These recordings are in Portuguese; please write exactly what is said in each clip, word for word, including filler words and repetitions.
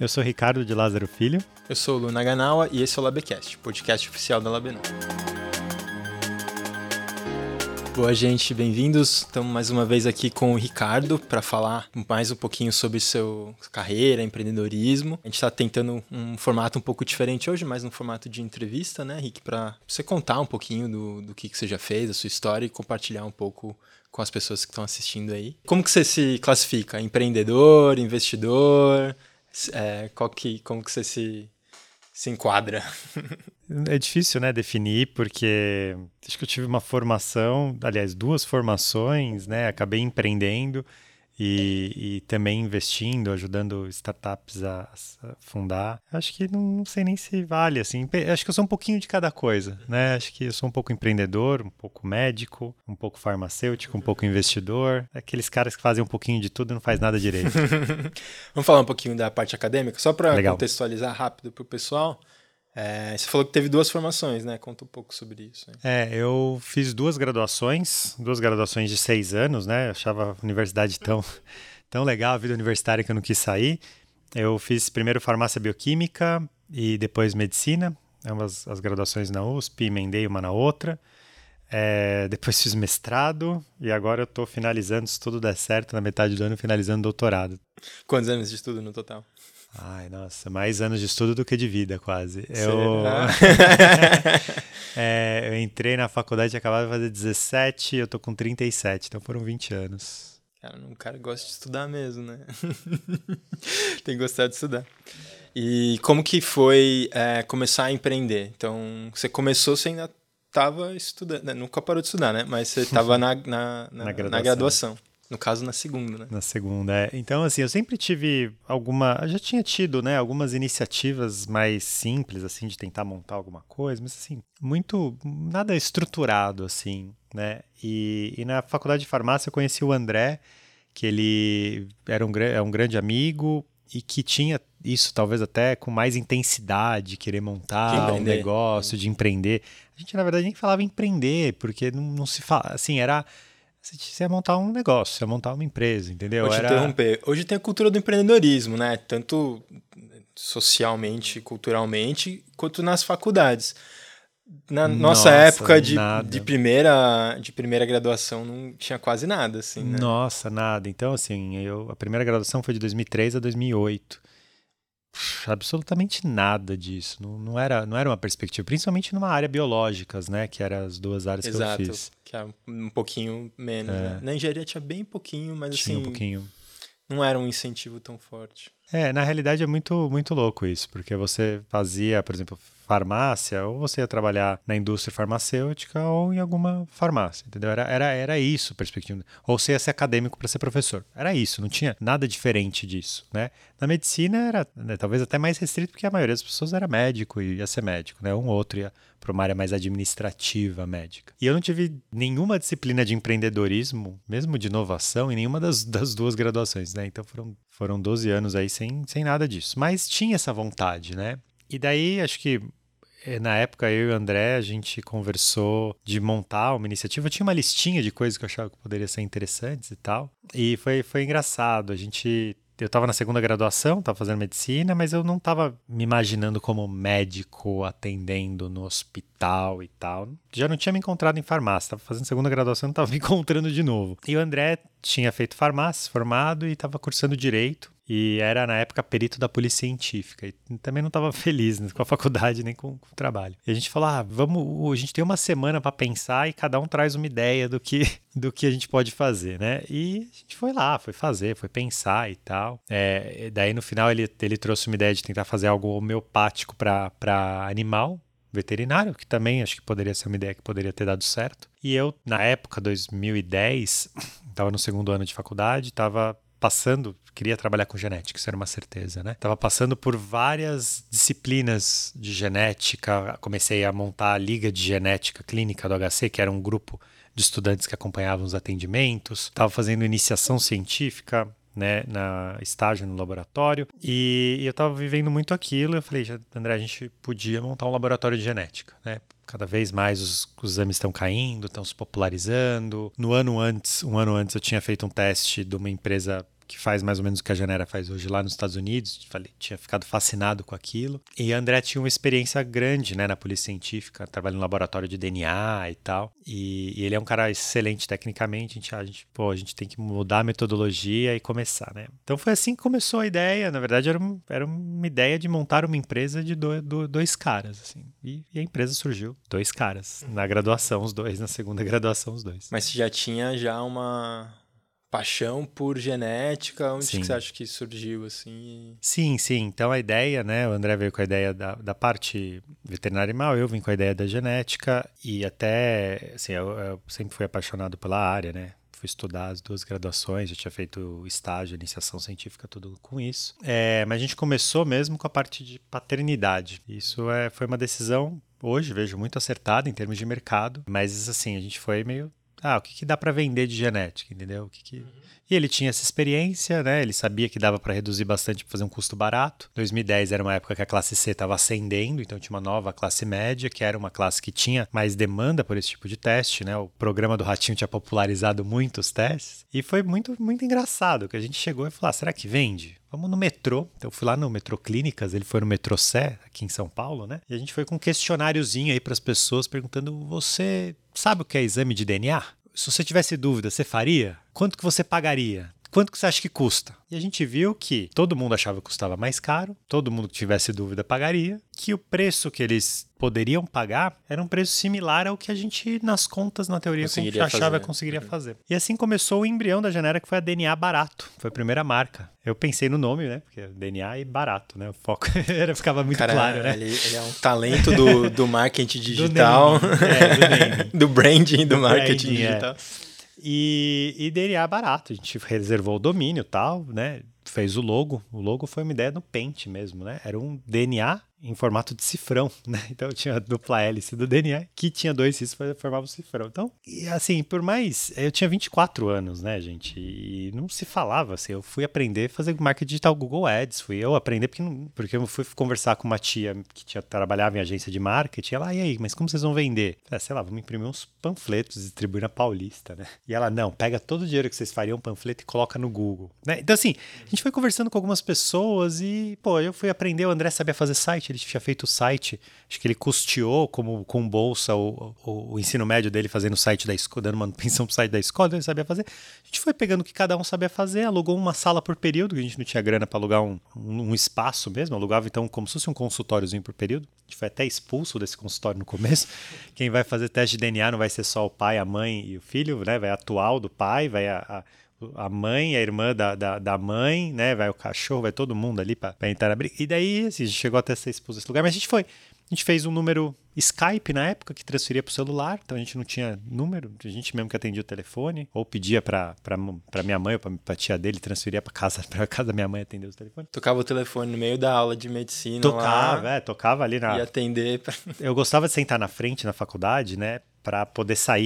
Eu sou Ricardo de Lázaro Filho. Eu sou o Lu Naganawa e esse é o LabCast, podcast oficial da Labenão. Boa, gente, bem-vindos. Estamos mais uma vez aqui com o Ricardo para falar mais um pouquinho sobre sua carreira, empreendedorismo. A gente está tentando um formato um pouco diferente hoje, mais no formato de entrevista, né, Rick? Para você contar um pouquinho do, do que, que você já fez, a sua história e compartilhar um pouco com as pessoas que estão assistindo aí. Como que você se classifica? Empreendedor, investidor? É, qual que, como que você se, se enquadra? É difícil, né, definir, porque acho que eu tive uma formação, aliás, duas formações, né, acabei empreendendo e, e também investindo, ajudando startups a, a fundar. Acho que não, não sei nem se vale, assim, acho que eu sou um pouquinho de cada coisa, né, acho que eu sou um pouco empreendedor, um pouco médico, um pouco farmacêutico, um pouco investidor, aqueles caras que fazem um pouquinho de tudo e não faz nada direito. Vamos falar um pouquinho da parte acadêmica, só para Legal. Contextualizar rápido para o pessoal. É, você falou que teve duas formações, né? Conta um pouco sobre isso. Hein? É, eu fiz duas graduações, duas graduações de seis anos, né? Eu achava a universidade tão, tão legal, a vida universitária, que eu não quis sair. Eu fiz primeiro farmácia bioquímica e depois medicina, ambas as graduações na U S P, emendei uma na outra. É, depois fiz mestrado e agora eu estou finalizando, se tudo der certo, na metade do ano, finalizando doutorado. Quantos anos de estudo no total? Ai, nossa, mais anos de estudo do que de vida, quase. Eu... é, eu entrei na faculdade e acabava de fazer dezessete, eu tô com trinta e sete, então foram vinte anos. Cara, um cara gosta de estudar mesmo, né? Tem que gostar de estudar. E como que foi é, começar a empreender? Então, você começou, você ainda estava estudando, né? Nunca parou de estudar, né? Mas você estava na, na, na, na, graduação. na graduação. No caso, na segunda, né? Na segunda, é. Então, assim, eu sempre tive alguma... Eu já tinha tido, né, algumas iniciativas mais simples, assim, de tentar montar alguma coisa, mas, assim, muito... Nada estruturado, assim, né? E, e na faculdade de farmácia eu conheci o André, que ele era um, é um grande amigo e que tinha isso, talvez até com mais intensidade, querer montar um negócio, de empreender. A gente, na verdade, nem falava empreender, porque não, não se fala... Assim, era... Você ia montar um negócio, você ia montar uma empresa, entendeu? Vou te Era... interromper. Hoje tem a cultura do empreendedorismo, né? Tanto socialmente, culturalmente, quanto nas faculdades. Na nossa, nossa época de, de, primeira, de primeira graduação não tinha quase nada, assim, né? Nossa, nada. Então, assim, eu, a primeira graduação foi de dois mil e três a dois mil e oito. Absolutamente nada disso. Não, não, era, não era uma perspectiva, principalmente numa área biológicas, né? Que eram as duas áreas Exato, que eu fiz. Que era um pouquinho menos, é. né? Na engenharia tinha bem pouquinho, mas tinha assim... um pouquinho. Não era um incentivo tão forte. É, na realidade é muito, muito louco isso, porque você fazia, por exemplo, farmácia, ou você ia trabalhar na indústria farmacêutica ou em alguma farmácia, entendeu? Era, era, era isso a perspectiva. Ou você ia ser acadêmico para ser professor. Era isso, não tinha nada diferente disso, né? Na medicina era, né, talvez até mais restrito, porque a maioria das pessoas era médico e ia ser médico, né? Um ou outro ia para uma área mais administrativa médica. E eu não tive nenhuma disciplina de empreendedorismo, mesmo de inovação, em nenhuma das, das duas graduações, né? Então foram, foram doze anos aí sem, sem nada disso. Mas tinha essa vontade, né? E daí, acho que na época eu e o André, a gente conversou de montar uma iniciativa. Eu tinha uma listinha de coisas que eu achava que poderiam ser interessantes e tal. E foi, foi engraçado. A gente... Eu estava na segunda graduação, estava fazendo medicina, mas eu não estava me imaginando como médico atendendo no hospital e tal. Já não tinha me encontrado em farmácia, estava fazendo segunda graduação e estava me encontrando de novo. E o André tinha feito farmácia, formado, e estava cursando direito. E era, na época, perito da polícia científica. E também não estava feliz, né, com a faculdade nem com, com o trabalho. E a gente falou, ah, vamos, a gente tem uma semana para pensar e cada um traz uma ideia do que, do que a gente pode fazer, né? E a gente foi lá, foi fazer, foi pensar e tal. É, daí, no final, ele, ele trouxe uma ideia de tentar fazer algo homeopático para animal, veterinário, que também acho que poderia ser uma ideia que poderia ter dado certo. E eu, na época, dois mil e dez, estava no segundo ano de faculdade, estava passando, queria trabalhar com genética, isso era uma certeza, né? Estava passando por várias disciplinas de genética, comecei a montar a Liga de Genética Clínica do H C, que era um grupo de estudantes que acompanhavam os atendimentos, estava fazendo iniciação científica, né, na estágio no laboratório, e, e eu estava vivendo muito aquilo. Eu falei, André, a gente podia montar um laboratório de genética, né? Cada vez mais os, os exames estão caindo, estão se popularizando. No ano antes, um ano antes eu tinha feito um teste de uma empresa que faz mais ou menos o que a Genera faz hoje lá nos Estados Unidos. Falei, tinha ficado fascinado com aquilo. E André tinha uma experiência grande, né, na polícia científica, trabalha no laboratório de D N A e tal. E, e ele é um cara excelente tecnicamente. A gente, a gente, pô, a gente tem que mudar a metodologia e começar, né? Então foi assim que começou a ideia. Na verdade, era, um, era uma ideia de montar uma empresa de do, do, dois caras, assim. E, e a empresa surgiu. Dois caras. Na graduação, os dois. Na segunda graduação, os dois. Mas você já tinha já uma paixão por genética? Onde que você acha que surgiu, assim? Sim, sim. Então a ideia, né? O André veio com a ideia da, da parte veterinária animal, eu vim com a ideia da genética e até, assim, eu, eu sempre fui apaixonado pela área, né? Fui estudar as duas graduações, já tinha feito estágio, iniciação científica, tudo com isso. É, mas a gente começou mesmo com a parte de paternidade. Isso é, foi uma decisão, hoje vejo muito acertada em termos de mercado, mas assim, a gente foi meio... Ah, o que, que dá para vender de genética, entendeu? O que que... Uhum. E ele tinha essa experiência, né? Ele sabia que dava para reduzir bastante para fazer um custo barato. dois mil e dez era uma época que a classe C estava ascendendo, então tinha uma nova classe média, que era uma classe que tinha mais demanda por esse tipo de teste, né? O programa do Ratinho tinha popularizado muito os testes. E foi muito, muito engraçado, que a gente chegou e falou, ah, será que vende? Vamos no metrô. Então eu fui lá no Metrô Clínicas, ele foi no Metrô Sé, aqui em São Paulo, né? E a gente foi com um questionáriozinho aí para as pessoas perguntando, você sabe o que é exame de D N A? Se você tivesse dúvida, você faria? Quanto que você pagaria? Quanto que você acha que custa? E a gente viu que todo mundo achava que custava mais caro, todo mundo que tivesse dúvida pagaria, que o preço que eles poderiam pagar era um preço similar ao que a gente, nas contas, na teoria, conseguiria achava fazer. conseguiria uhum. fazer. E assim começou o embrião da Genera, que foi a D N A Barato. Foi a primeira marca. Eu pensei no nome, né? Porque D N A e barato, né? O foco era, ficava muito Cara, claro, né? Ele, ele é um talento do, do marketing digital, do, naming, é, do, naming. do branding, do, do marketing branding, digital. É. E, e D N A barato, a gente reservou o domínio e tal, né? Fez o logo. O logo foi uma ideia no Paint mesmo, né? Era um D N A em formato de cifrão, né? Então tinha a dupla hélice do D N A, que tinha dois riscos para formar um cifrão. Então, e assim, por mais... Eu tinha vinte e quatro anos, né, gente? E não se falava, assim. Eu fui aprender a fazer marketing digital Google Ads. Fui eu aprender porque, não, porque eu fui conversar com uma tia que tinha, trabalhava em agência de marketing. Ela, e aí, mas como vocês vão vender? Eu falei, sei lá, vamos imprimir uns panfletos e distribuir na Paulista, né? E ela, não, pega todo o dinheiro que vocês fariam um panfleto e coloca no Google, né? Então, assim, a gente foi conversando com algumas pessoas e, pô, eu fui aprender. O André sabia fazer site, ele tinha feito o site, acho que ele custeou como, com bolsa o, o, o ensino médio dele fazendo o site da escola, dando manutenção pro site da escola, então ele sabia fazer. A gente foi pegando o que cada um sabia fazer, alugou uma sala por período, que a gente não tinha grana para alugar um, um, um espaço mesmo, alugava então como se fosse um consultóriozinho por período. A gente foi até expulso desse consultório no começo. Quem vai fazer teste de D N A não vai ser só o pai, a mãe e o filho, né? Vai a atual do pai, vai a... a a mãe, a irmã da, da, da mãe, né? Vai o cachorro, vai todo mundo ali pra, pra entrar na briga. E daí, assim, a gente chegou até ser expulso desse lugar, mas a gente foi. A gente fez um número Skype na época que transferia pro celular, então a gente não tinha número, a gente mesmo que atendia o telefone, ou pedia pra, pra, pra minha mãe ou pra, pra tia dele, transferia pra casa, pra casa da minha mãe atender o telefone. Tocava o telefone no meio da aula de medicina tocava, lá. É, tocava ali na... E atender. Pra... Eu gostava de sentar na frente, na faculdade, né? Pra poder sair.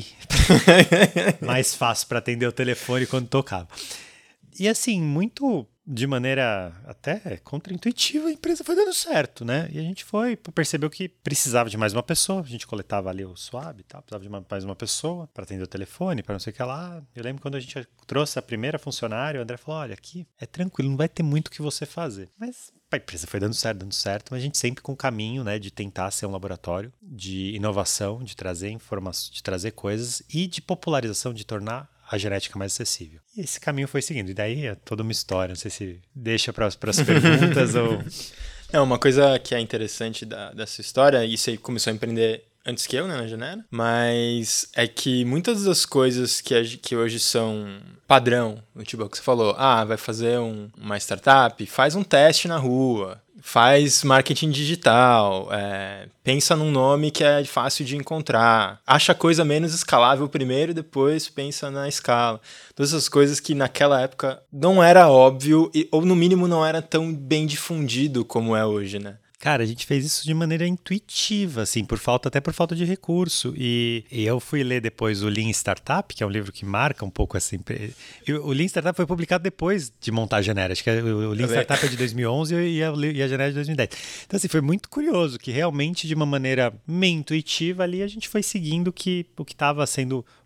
Mais fácil pra atender o telefone quando tocava. E assim, muito de maneira até contraintuitiva, a empresa foi dando certo, né? E a gente foi, percebeu que precisava de mais uma pessoa, a gente coletava ali o swab e tal, precisava de uma, mais uma pessoa para atender o telefone, para não sei o que lá. Eu lembro quando a gente trouxe a primeira funcionária, o André falou, olha, aqui é tranquilo, não vai ter muito o que você fazer. Mas a empresa foi dando certo, dando certo, mas a gente sempre com o caminho, né, de tentar ser um laboratório de inovação, de trazer informações, de trazer coisas e de popularização, de tornar a genética mais acessível. E esse caminho foi seguindo. E daí é toda uma história. Não sei se deixa para as perguntas ou... Não, uma coisa que é interessante da, dessa história, e você começou a empreender antes que eu, né, na Genera, mas é que muitas das coisas que, a, que hoje são padrão, tipo o que você falou, ah, vai fazer um, uma startup, faz um teste na rua, faz marketing digital, é, pensa num nome que é fácil de encontrar, acha a coisa menos escalável primeiro e depois pensa na escala. Todas essas coisas que naquela época não era óbvio, e, ou no mínimo não era tão bem difundido como é hoje, né? Cara, a gente fez isso de maneira intuitiva, assim, por falta, até por falta de recurso. E, e eu fui ler depois o Lean Startup, que é um livro que marca um pouco assim. O Lean Startup foi publicado depois de montar a Genera. Acho que o Lean Startup é de dois mil e onze e a, e a Genera é de dois mil e dez. Então, assim, foi muito curioso que realmente, de uma maneira meio intuitiva ali, a gente foi seguindo que, o que estava sendo...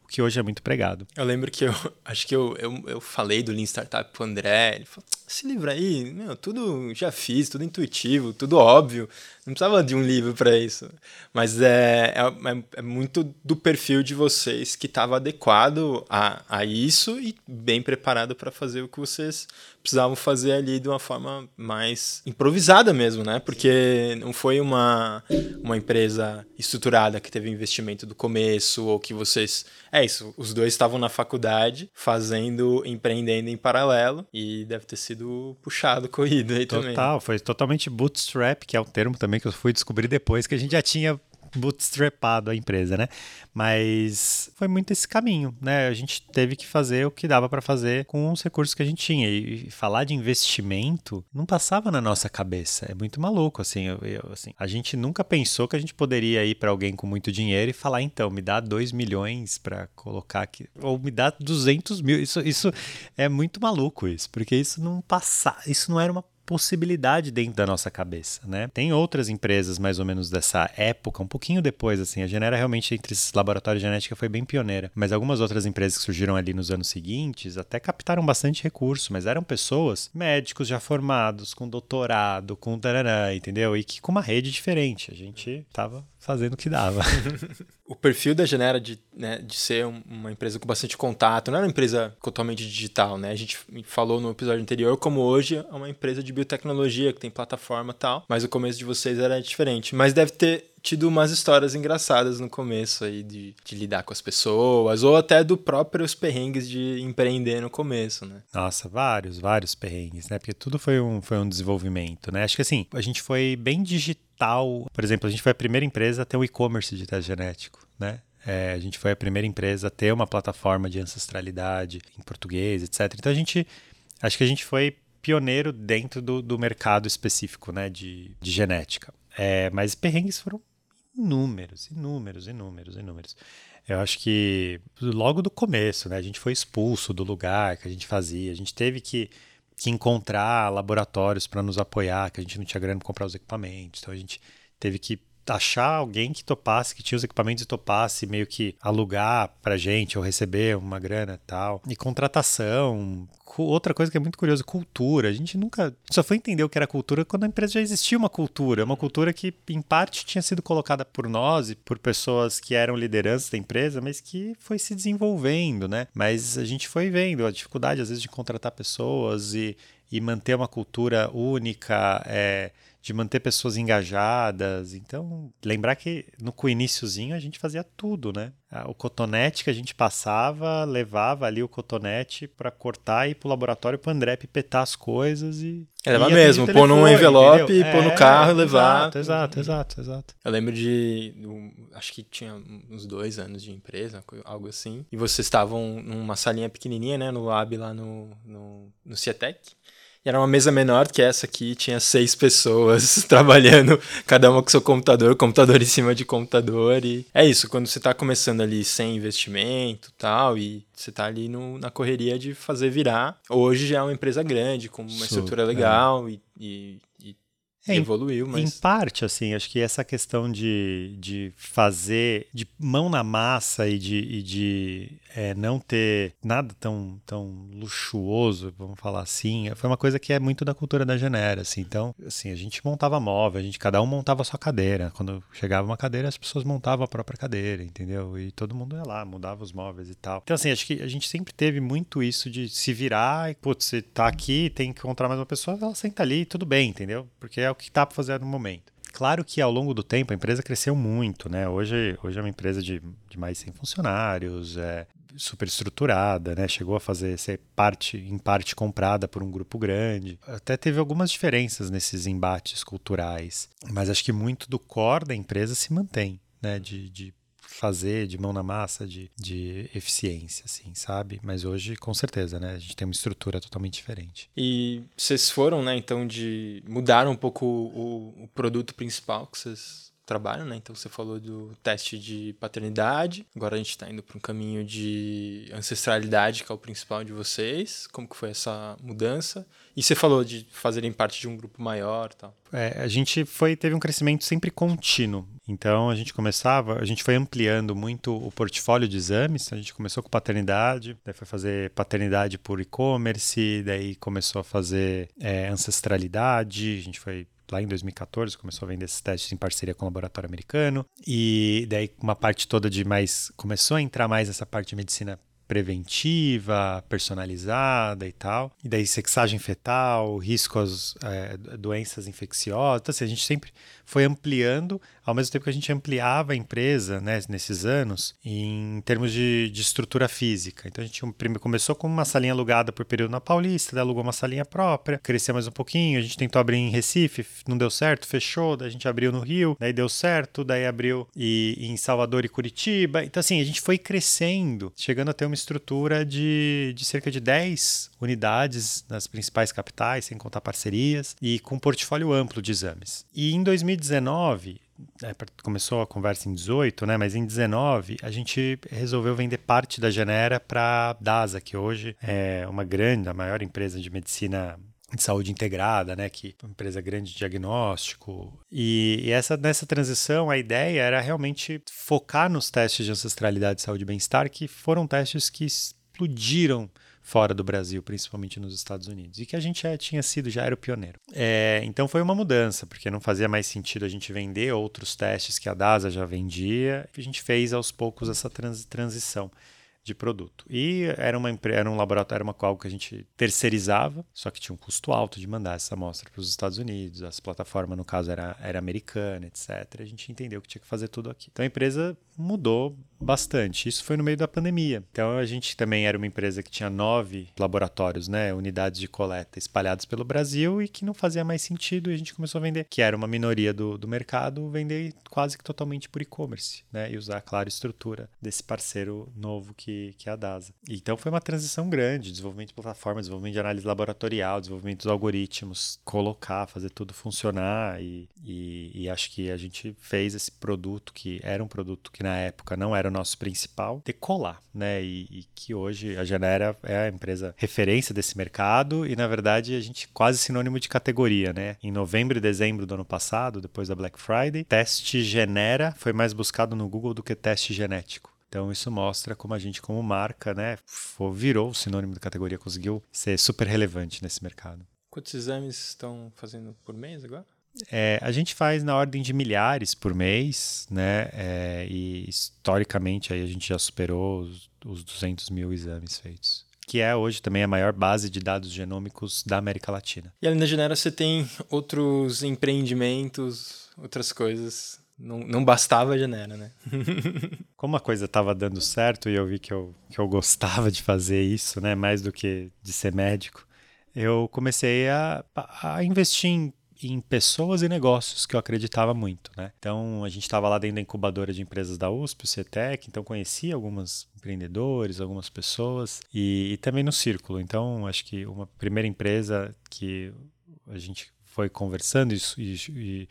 que hoje é muito pregado. Eu lembro que eu acho que eu, eu, eu falei do Lean Startup pro André, ele falou, esse livro aí, meu, tudo já fiz, tudo intuitivo, tudo óbvio, não precisava de um livro para isso. Mas é, é, é muito do perfil de vocês que estava adequado a, a isso e bem preparado para fazer o que vocês precisavam fazer ali de uma forma mais improvisada mesmo, né? Porque não foi uma, uma empresa estruturada que teve investimento do começo ou que vocês... É isso, os dois estavam na faculdade fazendo, empreendendo em paralelo e deve ter sido puxado, corrido aí Total, também. Total, foi totalmente bootstrap, que é um termo também que eu fui descobrir depois, que a gente já tinha bootstrapado a empresa, né? Mas foi muito esse caminho, né? A gente teve que fazer o que dava para fazer com os recursos que a gente tinha. E falar de investimento não passava na nossa cabeça. É muito maluco, assim. Eu, eu, assim a gente nunca pensou que a gente poderia ir para alguém com muito dinheiro e falar, então, me dá dois milhões para colocar aqui, ou me dá duzentos mil. Isso, isso é muito maluco, isso, porque isso não passa, isso não era uma possibilidade dentro da nossa cabeça, né? Tem outras empresas mais ou menos dessa época, um pouquinho depois, assim, a Genera realmente entre esses laboratórios de genética foi bem pioneira, mas algumas outras empresas que surgiram ali nos anos seguintes até captaram bastante recurso, mas eram pessoas, médicos já formados, com doutorado, com tarará, entendeu? E que com uma rede diferente, a gente tava fazendo o que dava. O perfil da Genera de, né, de ser um, uma empresa com bastante contato, não era uma empresa totalmente digital, né? A gente falou no episódio anterior como hoje é uma empresa de biotecnologia que tem plataforma e tal, mas o começo de vocês era diferente. Mas deve ter tido umas histórias engraçadas no começo aí de, de lidar com as pessoas ou até do próprios perrengues de empreender no começo, né? Nossa, vários, vários perrengues, né? Porque tudo foi um, foi um desenvolvimento, né? Acho que assim, a gente foi bem digital. Por exemplo, a gente foi a primeira empresa a ter um e-commerce de teste genético, né? É, a gente foi a primeira empresa a ter uma plataforma de ancestralidade em português, etcétera. Então a gente, acho que a gente foi pioneiro dentro do, do mercado específico, né, de, de genética. É, mas perrengues foram inúmeros, inúmeros, inúmeros, inúmeros. Eu acho que logo do começo, né, a gente foi expulso do lugar que a gente fazia, a gente teve que, que encontrar laboratórios para nos apoiar, que a gente não tinha grana para comprar os equipamentos, então a gente teve que achar alguém que topasse, que tinha os equipamentos e topasse meio que alugar pra gente ou receber uma grana e tal. E contratação, outra coisa que é muito curiosa, cultura. A gente nunca só foi entender o que era cultura quando a empresa já existia uma cultura, uma cultura que em parte tinha sido colocada por nós e por pessoas que eram lideranças da empresa, mas que foi se desenvolvendo, né? Mas a gente foi vendo a dificuldade às vezes de contratar pessoas e, e manter uma cultura única, é, de manter pessoas engajadas. Então, lembrar que no iniciozinho a gente fazia tudo, né? O cotonete que a gente passava, levava ali o cotonete para cortar e ir pro laboratório pro André pipetar as coisas e... É levar mesmo, pôr num envelope, entendeu? pôr no É, carro e levar. Exato, exato, exato, exato. Eu lembro de, acho que tinha uns dois anos de empresa, algo assim, e vocês estavam numa salinha pequenininha, né, no lab lá no, no, no Cietec. E era uma mesa menor que essa aqui, tinha seis pessoas trabalhando, cada uma com seu computador, computador em cima de computador. E é isso, quando você está começando ali sem investimento e tal, e você está ali no, na correria de fazer virar. Hoje já é uma empresa grande, com uma Super, estrutura legal é. e, e, e É, evoluiu, mas... Em parte, assim, acho que essa questão de, de fazer, de mão na massa e de, e de é, não ter nada tão, tão luxuoso, vamos falar assim, foi uma coisa que é muito da cultura da Genera, assim. Então, assim, a gente montava móvel, a gente, cada um montava a sua cadeira. Quando chegava uma cadeira, as pessoas montavam a própria cadeira, entendeu? E todo mundo ia lá, mudava os móveis e tal. Então, assim, acho que a gente sempre teve muito isso de se virar e, putz, você tá aqui, tem que encontrar mais uma pessoa, ela senta ali, tudo bem, entendeu? Porque é o que está para fazer no momento. Claro que ao longo do tempo a empresa cresceu muito, né? Hoje, hoje é uma empresa de, de mais de cem funcionários, é super estruturada, né? Chegou a fazer ser parte, em parte comprada por um grupo grande. Até teve algumas diferenças nesses embates culturais, mas acho que muito do core da empresa se mantém, né? De, de fazer de mão na massa, de, de eficiência, assim, sabe? Mas hoje, com certeza, né? A gente tem uma estrutura totalmente diferente. E vocês foram, né, então, de... mudaram um pouco o, o produto principal que vocês trabalham, né? Então você falou do teste de paternidade, agora a gente está indo para um caminho de ancestralidade, que é o principal de vocês. Como que foi essa mudança? E você falou de fazerem parte de um grupo maior e tal. É, a gente foi, teve um crescimento sempre contínuo. Então a gente começava, a gente foi ampliando muito o portfólio de exames. A gente começou com paternidade, daí foi fazer paternidade por e-commerce, daí começou a fazer é, ancestralidade, a gente foi lá em dois mil e catorze, começou a vender esses testes em parceria com o laboratório americano. E daí uma parte toda de mais, começou a entrar mais essa parte de medicina preventiva, personalizada e tal. E daí sexagem fetal, risco às é, doenças infecciosas. Então, assim, a gente sempre foi ampliando, ao mesmo tempo que a gente ampliava a empresa, né, nesses anos, em termos de, de estrutura física. Então a gente começou com uma salinha alugada por período na Paulista, daí alugou uma salinha própria, cresceu mais um pouquinho, a gente tentou abrir em Recife, não deu certo, fechou, daí a gente abriu no Rio, daí deu certo, daí abriu e, em Salvador e Curitiba. Então assim, a gente foi crescendo, chegando a ter uma estrutura de, de cerca de dez unidades nas principais capitais, sem contar parcerias, e com um portfólio amplo de exames. E em dois mil e dezenove, é, começou a conversa em dezoito, né? Mas em dezenove a gente resolveu vender parte da Genera para a DASA, que hoje é uma grande, a maior empresa de medicina de saúde integrada, né, que é uma empresa grande de diagnóstico. E, e essa, nessa transição, a ideia era realmente focar nos testes de ancestralidade, saúde e bem-estar, que foram testes que explodiram fora do Brasil, principalmente nos Estados Unidos, e que a gente já tinha sido, já era o pioneiro. É, então foi uma mudança, porque não fazia mais sentido a gente vender outros testes que a DASA já vendia, e a gente fez aos poucos essa trans, transição de produto. E era, uma, era um laboratório, era uma algo que a gente terceirizava, só que tinha um custo alto de mandar essa amostra para os Estados Unidos, essa plataforma, no caso, era, era americana, etcétera. A gente entendeu que tinha que fazer tudo aqui. Então a empresa mudou bastante. Isso foi no meio da pandemia. Então a gente também era uma empresa que tinha nove laboratórios, né, unidades de coleta espalhados pelo Brasil e que não fazia mais sentido, e a gente começou a vender, que era uma minoria do, do mercado, vender quase que totalmente por e-commerce, né, e usar, claro, a estrutura desse parceiro novo que, que é a DASA. Então foi uma transição grande, desenvolvimento de plataforma, desenvolvimento de análise laboratorial, desenvolvimento dos algoritmos, colocar, fazer tudo funcionar, e, e, e acho que a gente fez esse produto, que era um produto que na época não era o nosso principal, decolar, né? E, e que hoje a Genera é a empresa referência desse mercado e, na verdade, a gente quase sinônimo de categoria, né? Em novembro e dezembro do ano passado, depois da Black Friday, teste Genera foi mais buscado no Google do que teste genético. Então isso mostra como a gente, como marca, né, virou o sinônimo de categoria, conseguiu ser super relevante nesse mercado. Quantos exames estão fazendo por mês agora? É, a gente faz na ordem de milhares por mês, né? É, e historicamente aí a gente já superou os, os duzentos mil exames feitos, que é hoje também a maior base de dados genômicos da América Latina. E além da Genera, você tem outros empreendimentos, outras coisas. Não, não bastava a Genera, né? Como a coisa estava dando certo e eu vi que eu, que eu gostava de fazer isso, né? Mais do que de ser médico, eu comecei a, a investir em em pessoas e negócios que eu acreditava muito, né? Então, a gente estava lá dentro da incubadora de empresas da U S P, o CETEC, então conhecia alguns empreendedores, algumas pessoas, e, e também no círculo. Então, acho que uma primeira empresa que a gente foi conversando e, e,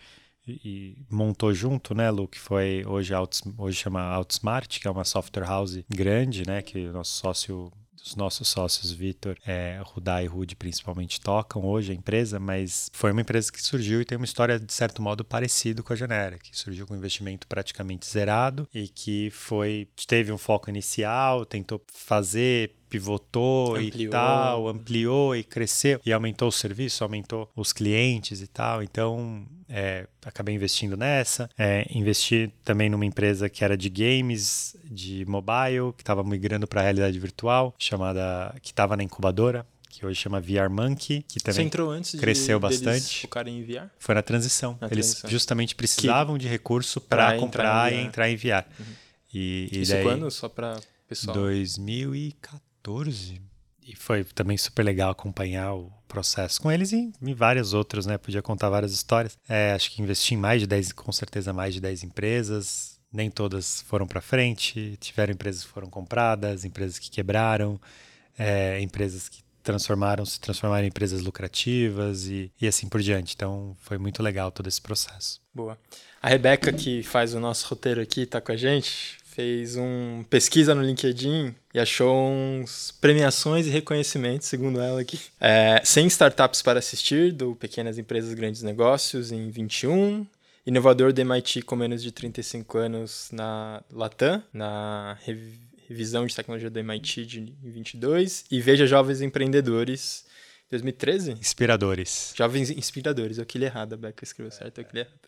e montou junto, né, Lu, que foi hoje, hoje chama Outsmart, que é uma software house grande, né, que o nosso sócio... Os nossos sócios, Vitor, é, Rudá e Rude, principalmente, tocam hoje a empresa, mas foi uma empresa que surgiu e tem uma história, de certo modo, parecida com a Genera, que surgiu com um investimento praticamente zerado e que foi, teve um foco inicial, tentou fazer, pivotou ampliou. e tal, ampliou e cresceu e aumentou o serviço, aumentou os clientes e tal. Então, é, acabei investindo nessa. É, investi também numa empresa que era de games, de mobile, que estava migrando para a realidade virtual, chamada, que estava na incubadora, que hoje chama V R Monkey, que também Você entrou antes cresceu de, bastante. Focarem em V R? Foi na transição. Na Eles transição. justamente precisavam que... de recurso para comprar e entrar em V R. Uhum. E, e Isso daí, quando? Só para pessoal? dois mil e catorze. E foi também super legal acompanhar o processo com eles e em vários outros, né? Podia contar várias histórias. É, acho que investi em mais de dez, com certeza mais de dez empresas. Nem todas foram para frente. Tiveram empresas que foram compradas, empresas que quebraram, é, empresas que transformaram, se transformaram em empresas lucrativas e, e assim por diante. Então, foi muito legal todo esse processo. Boa. A Rebeca, que faz o nosso roteiro aqui, tá com a gente, fez uma pesquisa no LinkedIn e achou uns premiações e reconhecimentos, segundo ela aqui. É, cem startups para assistir, do Pequenas Empresas Grandes Negócios, em vinte e um. Inovador do M I T com menos de trinta e cinco anos na Latam, na revisão de tecnologia do M I T de vinte e dois. E Veja Jovens Empreendedores, dois mil e treze? Inspiradores. Jovens Inspiradores, eu que li errado, a Beca escreveu certo, eu que li errado.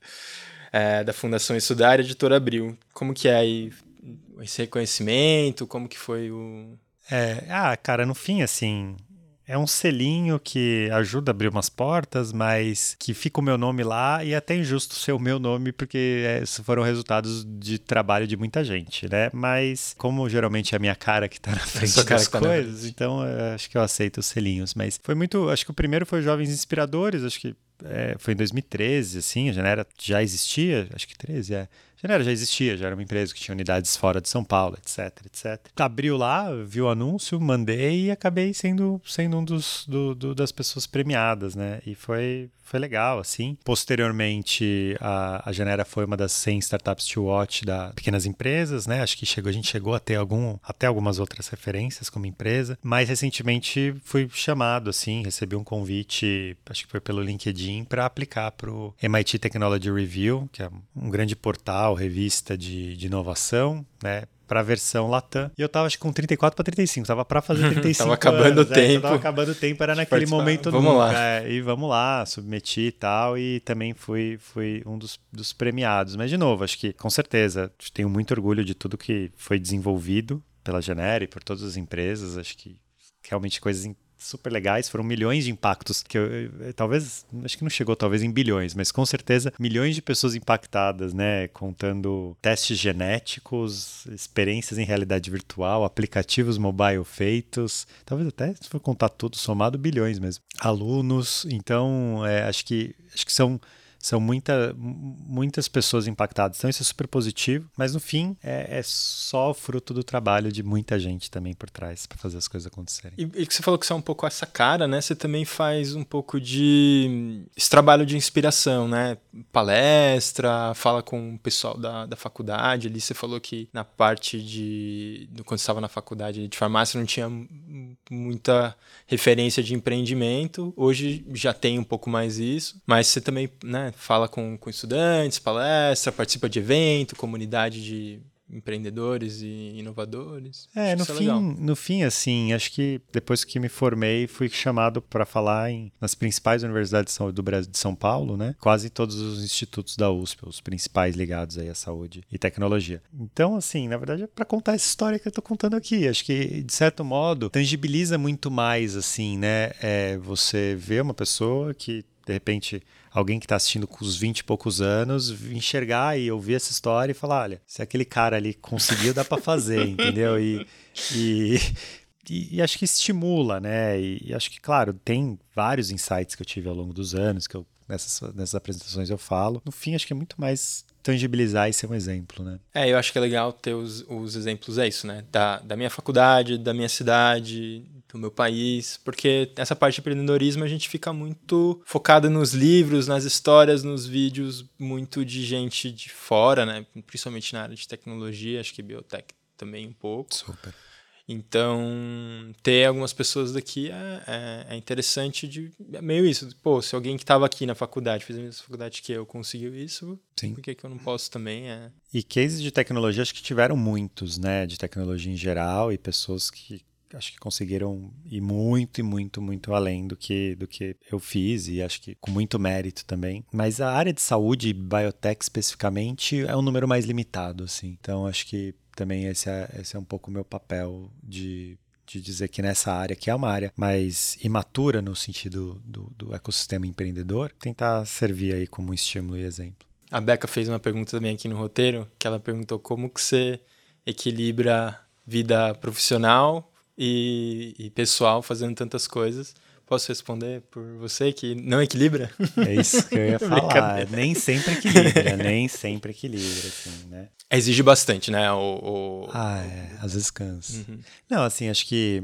É, da Fundação Estudar e Editora Abril. Como que é aí esse reconhecimento? Como que foi o... É, ah, cara, no fim, assim, é um selinho que ajuda a abrir umas portas, mas que fica o meu nome lá e é até injusto ser o meu nome, porque é, foram resultados de trabalho de muita gente, né? Mas como geralmente é a minha cara que tá na frente das cara que tá na coisas, frente. então é, acho que eu aceito os selinhos. Mas foi muito, acho que o primeiro foi Jovens Inspiradores, acho que é, foi em dois mil e treze, assim, a Genera já existia, acho que treze, é. A Genera já existia, já era uma empresa que tinha unidades fora de São Paulo, etc, etcétera. Abriu lá, viu o anúncio, mandei e acabei sendo, sendo um dos do, do, das pessoas premiadas, né? E foi, foi legal, assim. Posteriormente, a, a Genera foi uma das cem startups to watch da Pequenas Empresas, né? Acho que chegou, a gente chegou a ter algum, até algumas outras referências como empresa. Mais recentemente, fui chamado, assim, recebi um convite, acho que foi pelo LinkedIn, para aplicar para o M I T Technology Review, que é um grande portal, revista de, de inovação, né? Para a versão Latam. E eu tava, acho que com trinta e quatro para trinta e cinco. Tava para fazer trinta e cinco tava acabando anos, o tempo. É, tava acabando o tempo, era naquele participar. momento vamos nunca. Lá. É, e vamos lá, submeti e tal. E também fui, fui um dos, dos premiados. Mas, de novo, acho que, com certeza, tenho muito orgulho de tudo que foi desenvolvido pela Genera e por todas as empresas. Acho que realmente coisas super legais, foram milhões de impactos, que eu, eu, talvez, acho que não chegou talvez em bilhões, mas com certeza milhões de pessoas impactadas, né, contando testes genéticos, experiências em realidade virtual, aplicativos mobile feitos, talvez até, se for contar tudo, somado bilhões mesmo, alunos, então, é, acho que, acho que são São muita, muitas pessoas impactadas, então isso é super positivo, mas no fim é, é só fruto do trabalho de muita gente também por trás para fazer as coisas acontecerem. E, e que você falou que você é um pouco essa cara, né? Você também faz um pouco de esse trabalho de inspiração, né? Palestra, fala com o pessoal da, da faculdade. Ali você falou que na parte de... quando você estava na faculdade de farmácia não tinha muita referência de empreendimento. Hoje já tem um pouco mais isso, mas você também, né, fala com, com estudantes, palestra, participa de evento, comunidade de empreendedores e inovadores. É, no Isso é fim, legal. no fim, assim, acho que depois que me formei, fui chamado para falar em, nas principais universidades do Brasil, de São Paulo, né? Quase todos os institutos da U S P, os principais ligados aí à saúde e tecnologia. Então, assim, na verdade é para contar essa história que eu tô contando aqui. Acho que, de certo modo, tangibiliza muito mais, assim, né? É, você vê uma pessoa que, de repente, alguém que está assistindo com os vinte e poucos anos, enxergar e ouvir essa história e falar, olha, se aquele cara ali conseguiu, dá para fazer, entendeu? E, e, e, e acho que estimula, né? E, e acho que, claro, tem vários insights que eu tive ao longo dos anos, que eu, nessas, nessas apresentações eu falo. No fim, acho que é muito mais tangibilizar e ser um exemplo, né? É, eu acho que é legal ter os, os exemplos, é isso, né? Da, da minha faculdade, da minha cidade, do meu país, porque essa parte de empreendedorismo a gente fica muito focado nos livros, nas histórias, nos vídeos, muito de gente de fora, né? Principalmente na área de tecnologia, acho que biotech também um pouco. Super. Então, ter algumas pessoas daqui é, é, é interessante, de, é meio isso. Pô, se alguém que estava aqui na faculdade, fez a mesma faculdade que eu, conseguiu isso, Sim. Por que, que eu não posso também? É... E cases de tecnologia, acho que tiveram muitos, né? De tecnologia em geral e pessoas que acho que conseguiram ir muito e muito, muito além do que, do que eu fiz e acho que com muito mérito também. Mas a área de saúde e biotech especificamente é um número mais limitado, assim. Então acho que também esse é, esse é um pouco o meu papel de, de dizer que nessa área, que é uma área mais imatura no sentido do, do ecossistema empreendedor, tentar servir aí como estímulo e exemplo. A Beca fez uma pergunta também aqui no roteiro, que ela perguntou como que você equilibra vida profissional e, e pessoal fazendo tantas coisas. Posso responder por você que não equilibra? É isso que eu ia falar. Nem sempre equilibra, nem sempre equilibra, assim, né? Exige bastante, né? O, o... Ah, é. Às vezes cansa. Uhum. Não, assim, acho que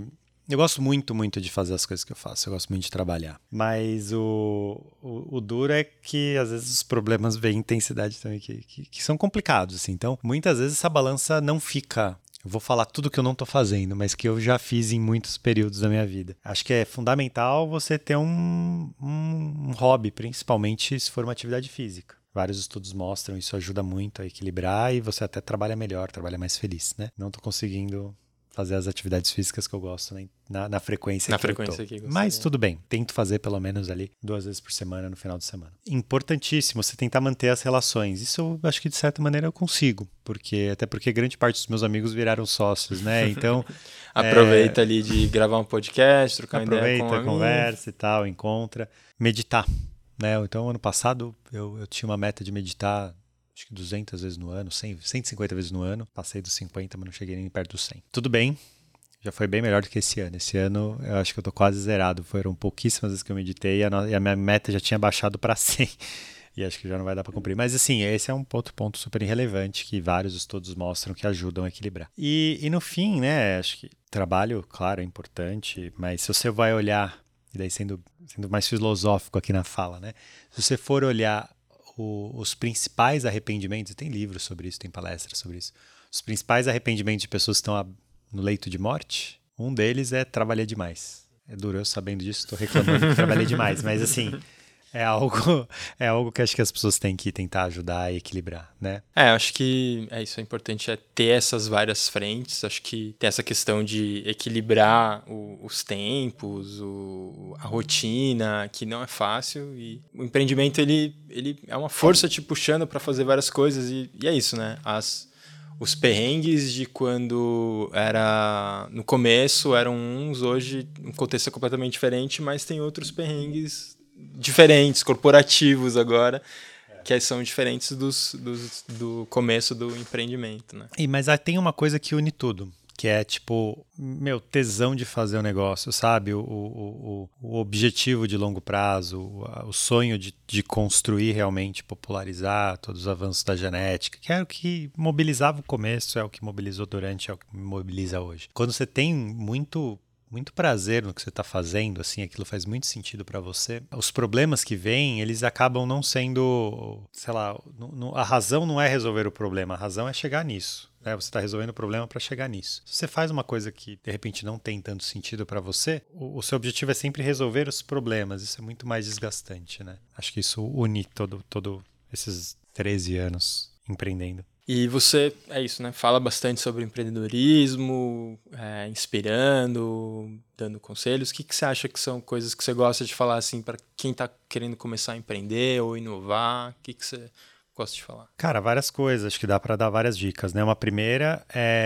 Eu gosto muito, muito de fazer as coisas que eu faço. Eu gosto muito de trabalhar. Mas o, o, o duro é que, às vezes, os problemas vêm em intensidade também, que, que, que são complicados, assim. Então, muitas vezes, essa balança não fica... Eu vou falar tudo que eu não tô fazendo, mas que eu já fiz em muitos períodos da minha vida. Acho que é fundamental você ter um, um, um hobby, principalmente se for uma atividade física. Vários estudos mostram, isso ajuda muito a equilibrar e você até trabalha melhor, trabalha mais feliz, né? Não tô conseguindo fazer as atividades físicas que eu gosto, né? na, na frequência na que frequência eu tô. que Mas tudo bem, tento fazer pelo menos ali duas vezes por semana no final de semana. Importantíssimo você tentar manter as relações. Isso eu acho que de certa maneira eu consigo, porque até porque grande parte dos meus amigos viraram sócios, né? Então aproveita é, ali de gravar um podcast, trocar uma ideia com um aproveita, amigo. conversa e tal, encontra, meditar, né? Então ano passado eu, eu tinha uma meta de meditar acho que duzentas vezes no ano, cem, cento e cinquenta vezes no ano. Passei dos cinquenta, mas não cheguei nem perto dos cem. Tudo bem, já foi bem melhor do que esse ano. Esse ano eu acho que eu tô quase zerado. Foram pouquíssimas vezes que eu meditei e a, no... e a minha meta já tinha baixado para cem. E acho que já não vai dar para cumprir. Mas assim, esse é um ponto, ponto super irrelevante que vários estudos mostram que ajudam a equilibrar. E, e no fim, né, acho que trabalho, claro, é importante, mas se você vai olhar, e daí sendo, sendo mais filosófico aqui na fala, né? Se você for olhar o, os principais arrependimentos, tem livros sobre isso, tem palestras sobre isso, os principais arrependimentos de pessoas que estão a, no leito de morte, um deles é trabalhar demais. É duro eu sabendo disso, estou reclamando que trabalhei demais, mas assim, é algo, é algo que acho que as pessoas têm que tentar ajudar e equilibrar, né? É, acho que é isso, é importante é ter essas várias frentes, acho que tem essa questão de equilibrar o, os tempos, o, a rotina, que não é fácil, e o empreendimento, ele, ele é uma força te puxando para fazer várias coisas, e, e é isso, né? As, os perrengues de quando era no começo eram uns, hoje o contexto é completamente diferente, mas tem outros perrengues diferentes, corporativos agora, que são diferentes dos, dos, do começo do empreendimento, né? E, mas aí tem uma coisa que une tudo, que é tipo, meu, tesão de fazer o negócio, sabe? O, o, o, o objetivo de longo prazo, o, o sonho de, de construir realmente, popularizar todos os avanços da genética, que era o que mobilizava o começo, é o que mobilizou durante, é o que mobiliza hoje. Quando você tem muito... muito prazer no que você está fazendo, assim, aquilo faz muito sentido para você. Os problemas que vêm, eles acabam não sendo, sei lá, não, não, a razão não é resolver o problema, a razão é chegar nisso. Né? Você está resolvendo o problema para chegar nisso. Se você faz uma coisa que de repente não tem tanto sentido para você, o, o seu objetivo é sempre resolver os problemas. Isso é muito mais desgastante, né? Acho que isso une todo, todo esses treze anos empreendendo. E você, é isso, né? Fala bastante sobre empreendedorismo, é, inspirando, dando conselhos. O que, que você acha que são coisas que você gosta de falar assim para quem está querendo começar a empreender ou inovar? O que, que você gosta de falar? Cara, várias coisas. Acho que dá para dar várias dicas, né? Uma primeira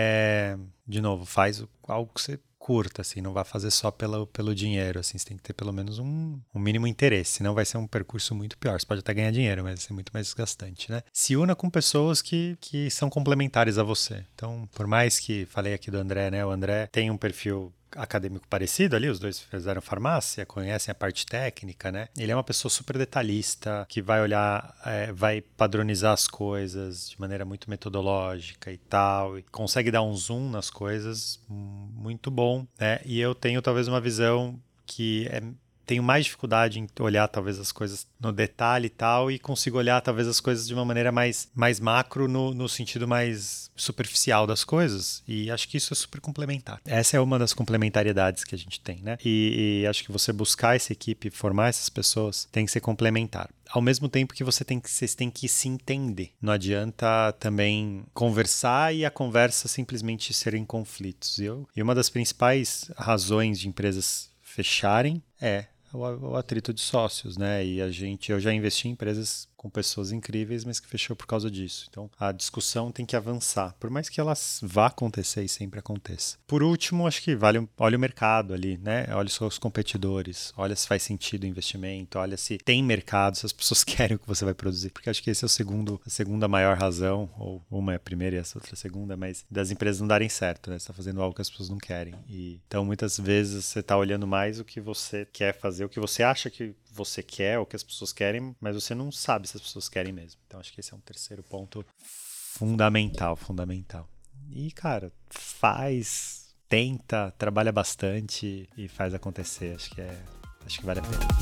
é, de novo, faz algo que você curta, assim, não vai fazer só pelo, pelo dinheiro, assim, você tem que ter pelo menos um, um mínimo interesse, senão vai ser um percurso muito pior. Você pode até ganhar dinheiro, mas vai ser muito mais desgastante, né? Se una com pessoas que, que são complementares a você. Então, por mais que, falei aqui do André, né? O André tem um perfil acadêmico parecido ali, os dois fizeram farmácia, conhecem a parte técnica, né? Ele é uma pessoa super detalhista, que vai olhar, é, vai padronizar as coisas de maneira muito metodológica e tal, e consegue dar um zoom nas coisas muito bom, né? E eu tenho talvez uma visão que é tenho mais dificuldade em olhar talvez as coisas no detalhe e tal, e consigo olhar talvez as coisas de uma maneira mais, mais macro, no, no sentido mais superficial das coisas, e acho que isso é super complementar. Essa é uma das complementariedades que a gente tem, né? E, e acho que você buscar essa equipe, formar essas pessoas, tem que ser complementar. Ao mesmo tempo que você tem que, vocês têm que se entender. Não adianta também conversar e a conversa simplesmente ser em conflitos. E, eu, e uma das principais razões de empresas fecharem é o, o atrito de sócios, né? E a gente, eu já investi em empresas com pessoas incríveis, mas que fechou por causa disso. Então, a discussão tem que avançar, por mais que ela vá acontecer e sempre aconteça. Por último, acho que vale, olha o mercado ali, né? Olha os seus competidores, olha se faz sentido o investimento, olha se tem mercado, se as pessoas querem o que você vai produzir, porque acho que esse é o segundo, a segunda maior razão, ou uma é a primeira e essa outra é a segunda, mas das empresas não darem certo, né? Você está fazendo algo que as pessoas não querem. E, então, muitas vezes, você está olhando mais o que você quer fazer, o que você acha que você quer, o que as pessoas querem, mas você não sabe se as pessoas querem mesmo. Então, acho que esse é um terceiro ponto fundamental, fundamental. E, cara, faz, tenta, trabalha bastante e faz acontecer. Acho que é, acho que vale a pena.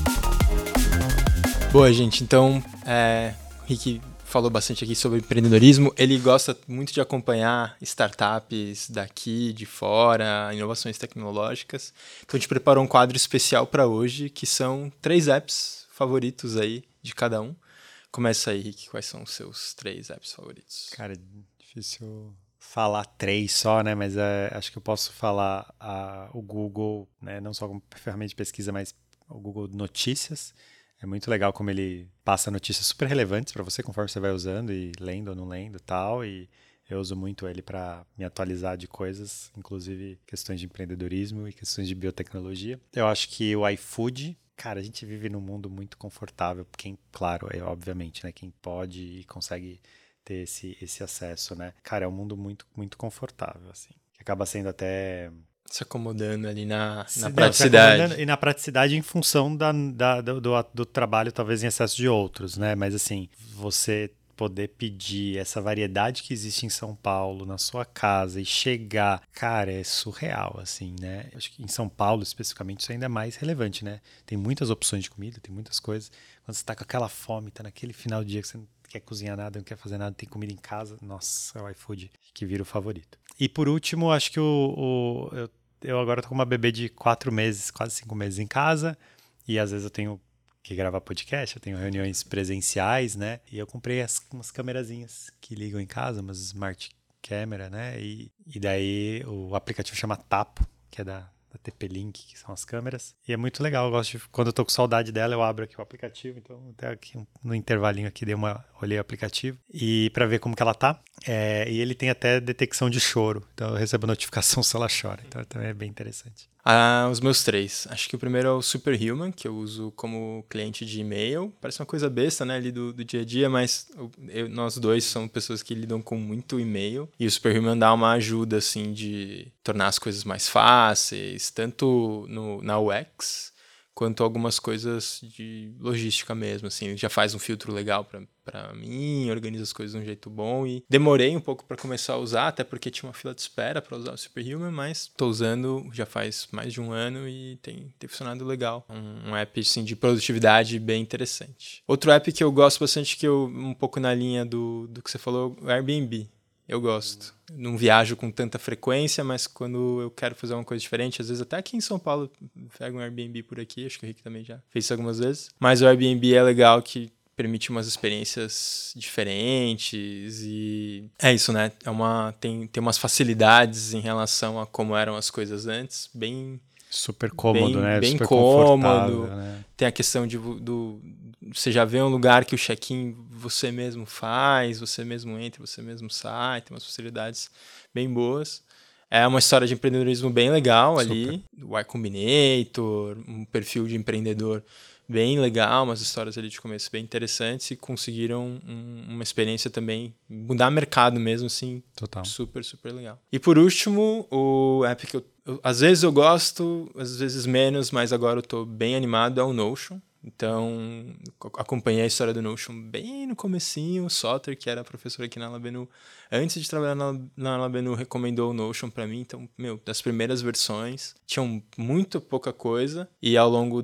Boa, gente. Então, é, o Rick falou bastante aqui sobre empreendedorismo. Ele gosta muito de acompanhar startups daqui, de fora, inovações tecnológicas. Então, a gente preparou um quadro especial para hoje, que são três apps favoritos aí de cada um. Começa aí, Rick. Quais são os seus três apps favoritos? Cara, difícil falar três só, né? Mas é, acho que eu posso falar a, o Google, né? Não só como ferramenta de pesquisa, mas o Google Notícias. É muito legal como ele passa notícias super relevantes para você conforme você vai usando e lendo ou não lendo e tal. E eu uso muito ele para me atualizar de coisas, inclusive questões de empreendedorismo e questões de biotecnologia. Eu acho que o iFood, cara, a gente vive num mundo muito confortável. Quem, claro, é obviamente, né? Quem pode e consegue ter esse, esse acesso, né? Cara, é um mundo muito, muito confortável, assim. Que acaba sendo até... se acomodando ali na, na Não, praticidade. E na praticidade em função da, da, do, do, do trabalho, talvez em excesso de outros, né? Mas assim, você poder pedir essa variedade que existe em São Paulo, na sua casa, e chegar, cara, é surreal, assim, né? Acho que em São Paulo, especificamente, isso ainda é mais relevante, né? Tem muitas opções de comida, tem muitas coisas. Quando você tá com aquela fome, tá naquele final de dia que você não quer cozinhar nada, não quer fazer nada, tem comida em casa, nossa, é o iFood que vira o favorito. E por último, acho que o... o eu Eu agora tô com uma bebê de quatro meses, quase cinco meses em casa. E às vezes eu tenho que gravar podcast, eu tenho reuniões presenciais, né? E eu comprei as, umas camerazinhas que ligam em casa, umas smart camera, né? E, e daí o aplicativo chama Tapo, que é da, da T P-Link, que são as câmeras. E é muito legal, eu gosto de, quando eu tô com saudade dela, eu abro aqui o aplicativo. Então até aqui no intervalinho aqui dei uma, olhei o aplicativo e para ver como que ela tá. É, e ele tem até detecção de choro, então eu recebo notificação se ela chora, então também é bem interessante. Ah, os meus três. Acho que o primeiro é o Superhuman, que eu uso como cliente de e-mail. Parece uma coisa besta, né, ali do, do dia a dia, mas eu, eu, nós dois somos pessoas que lidam com muito e-mail. E o Superhuman dá uma ajuda, assim, de tornar as coisas mais fáceis, tanto no, na U X, quanto algumas coisas de logística mesmo, assim. Ele já faz um filtro legal para para mim, organiza as coisas de um jeito bom e demorei um pouco para começar a usar, até porque tinha uma fila de espera para usar o Superhuman, mas estou usando já faz mais de um ano e tem, tem funcionado legal. Um, um app assim, de produtividade bem interessante. Outro app que eu gosto bastante, que eu um pouco na linha do, do que você falou, é o Airbnb. Eu gosto. Não viajo com tanta frequência, mas quando eu quero fazer uma coisa diferente, às vezes até aqui em São Paulo, pego um Airbnb por aqui, acho que o Rick também já fez isso algumas vezes. Mas o Airbnb é legal que permite umas experiências diferentes e é isso, né? É uma, tem, tem umas facilidades em relação a como eram as coisas antes, bem... Super cômodo, bem, né? Bem Super cômodo. Né? Tem a questão de do, você já vê um lugar que o check-in você mesmo faz, você mesmo entra, você mesmo sai, tem umas facilidades bem boas. É uma história de empreendedorismo bem legal ali, o Y Combinator, um perfil de empreendedor bem legal, umas histórias ali de começo bem interessantes e conseguiram um, uma experiência também, mudar mercado mesmo, assim, Total. super, super legal. E por último, o app que eu, eu, às vezes eu gosto, às vezes menos, mas agora eu tô bem animado, é o Notion. Então, acompanhei a história do Notion bem no comecinho. O Soter, que era professor aqui na Labenu, antes de trabalhar na, na Labenu, recomendou o Notion para mim. Então, meu, das primeiras versões, tinham muito pouca coisa. E ao longo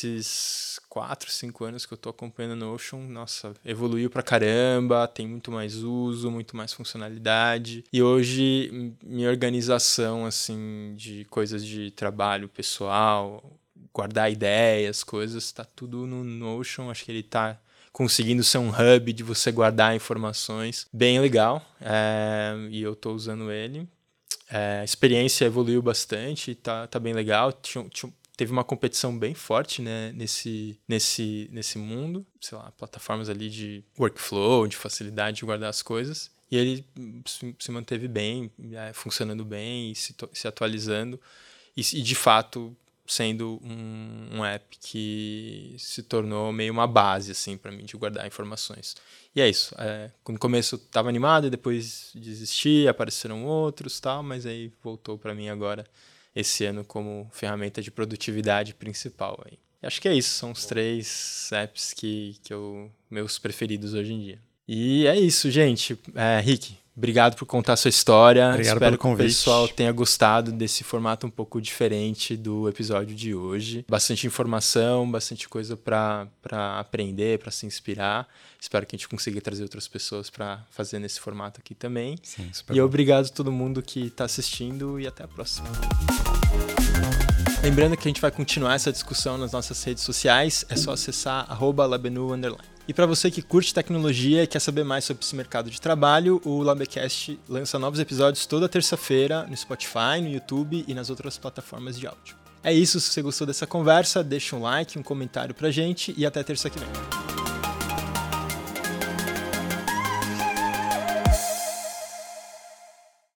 desses quatro, cinco anos que eu tô acompanhando o Notion, nossa, evoluiu pra caramba, tem muito mais uso, muito mais funcionalidade. E hoje, minha organização, assim, de coisas de trabalho pessoal, guardar ideias, coisas, tá tudo no Notion. Acho que ele tá conseguindo ser um hub de você guardar informações bem legal, é, e eu tô usando ele. É, a experiência evoluiu bastante, tá, tá bem legal. Tinha, tinha, teve uma competição bem forte, né, nesse, nesse, nesse mundo, sei lá, plataformas ali de workflow, de facilidade de guardar as coisas. E ele se, se manteve bem, é, funcionando bem, se, se atualizando e, e de fato sendo um, um app que se tornou meio uma base assim para mim de guardar informações. E é isso. É, no começo eu estava animado e depois desisti, apareceram outros, tal, mas aí voltou para mim agora esse ano como ferramenta de produtividade principal aí. E acho que é isso. São os três apps que que eu meus preferidos hoje em dia. E é isso, gente. É, Rick, Obrigado por contar a sua história. Obrigado Espero pelo que convite. o pessoal tenha gostado desse formato um pouco diferente do episódio de hoje. Bastante informação, bastante coisa para aprender, para se inspirar. Espero que a gente consiga trazer outras pessoas para fazer nesse formato aqui também. Sim, super e bom. Obrigado a todo mundo que está assistindo e até a próxima. Lembrando que a gente vai continuar essa discussão nas nossas redes sociais, é só acessar arroba labenu underline. E para você que curte tecnologia e quer saber mais sobre esse mercado de trabalho, o Labecast lança novos episódios toda terça-feira no Spotify, no YouTube e nas outras plataformas de áudio. É isso, se você gostou dessa conversa, deixa um like, um comentário pra gente e até terça que vem.